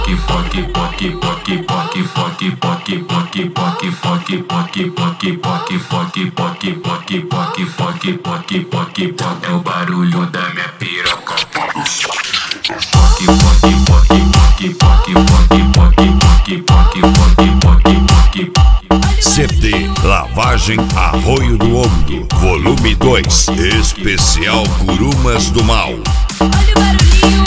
É o barulho da minha piroca. CD Lavagem Arroio do Ombro, volume 2, especial Curumas do Mal. Olha o barulhinho.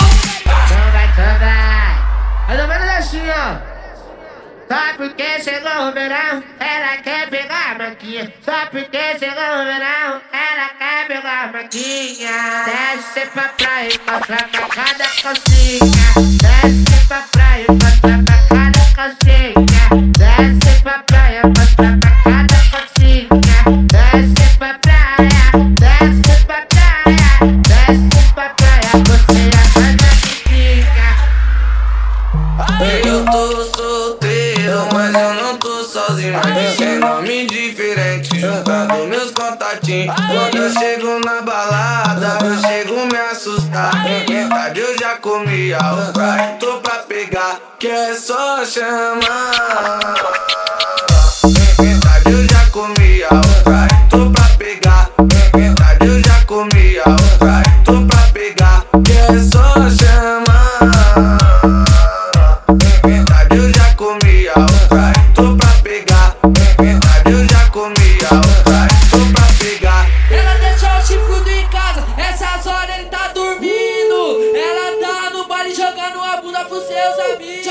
Vai. Mais ou menos assim, ó. Só porque chegou o verão, ela quer pegar a maquinha. Só porque chegou o verão, ela quer pegar a maquinha. Desce pra praia e mostra pra cada calcinha. Desce pra praia e mostra pra cada calcinha. Desce pra praia e mostra pra cada calcinha. Desce pra praia, desce pra praia, desce pra praia, você é a maquinha. Eu tô solteiro, mas eu não tô sozinho. Mas tem nome diferente, juntando meus contatinhos. Quando eu chego na balada, eu chego me assustar. Quem tarde eu já comi algo, tô pra pegar, que é só chamar. Quem tarde eu já comi algo, tô pra pegar. Quem tarde eu já comi algo, tô pra pegar, que é só chamar. Eu já comi algo, tô pra pegar. Eu já comi algo, tô pra pegar. Ela deixou o chifrudo em casa, essas horas ele tá dormindo. Ela tá no baile jogando a bunda pros seus amigos.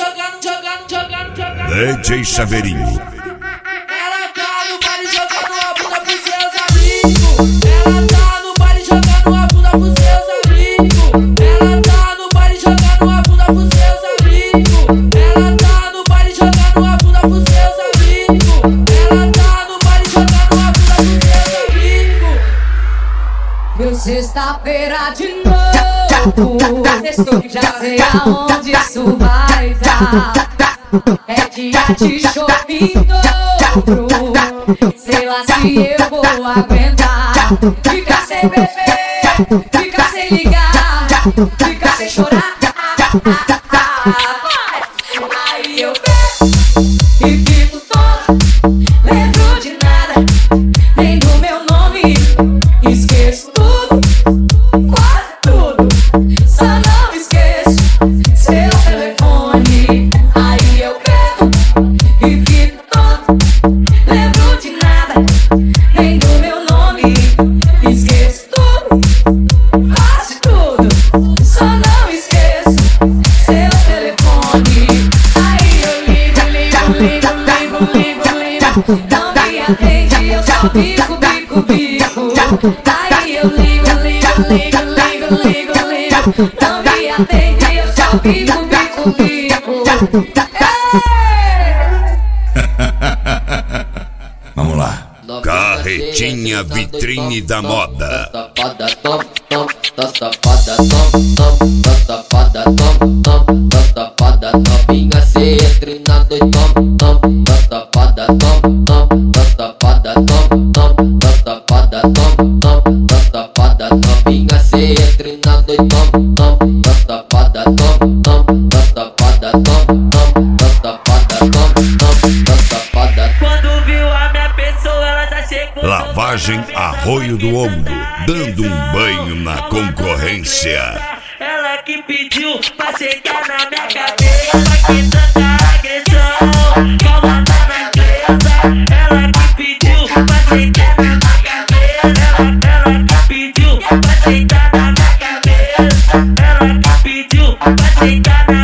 Jogando. DJ Chaveirinho. Ela tá no baile jogando a bunda pros seus amigos. Ela tá no baile jogando a bunda pros seus amigos. Ela tá no baile jogando a bunda pros seus amigos. Ela tá no baile jogando a bunda pros seus amigos. Ela tá no baile jogando a bunda pros seus amigos. Meu sexta-feira de novo. Já sei aonde isso vai dar. É dia de shopping dobro. Sei lá se eu vou aguentar. Fica sem beber, fica sem ligar, fica sem chorar. Aí eu bebo e fico todo. Lembro de nada, nem do meu nome. Esqueço tudo, quase tudo. Só não esqueço seu telefone. Aí eu bebo e fico todo. Lembro de nada, nem do meu nome. Esqueço tudo, quase tudo. Só não esqueço seu telefone. Aí eu ligo. Não me atende, eu só bico. Aí eu ligo. Não me atende, eu só bico. Vamos lá. Carretinha Vitrine da Moda. Safada, tá safada, safada, safada, novinha, cê entra na doidão, tá safada, safada, safada, safada, novinha, cê entra na doidão, tá safada, safada, safada. Quando viu a minha pessoa, ela já chegou. Lavagem Arroio do Ombro, dando um banho na concorrência. Ela que pediu pra chegar na minha cabeça, que tanta agressão, calma tá na cabeça. Ela que pediu pra chegar na minha cabeça. Ela que pediu pra chegar na minha cabeça. Ela que pediu pra chegar na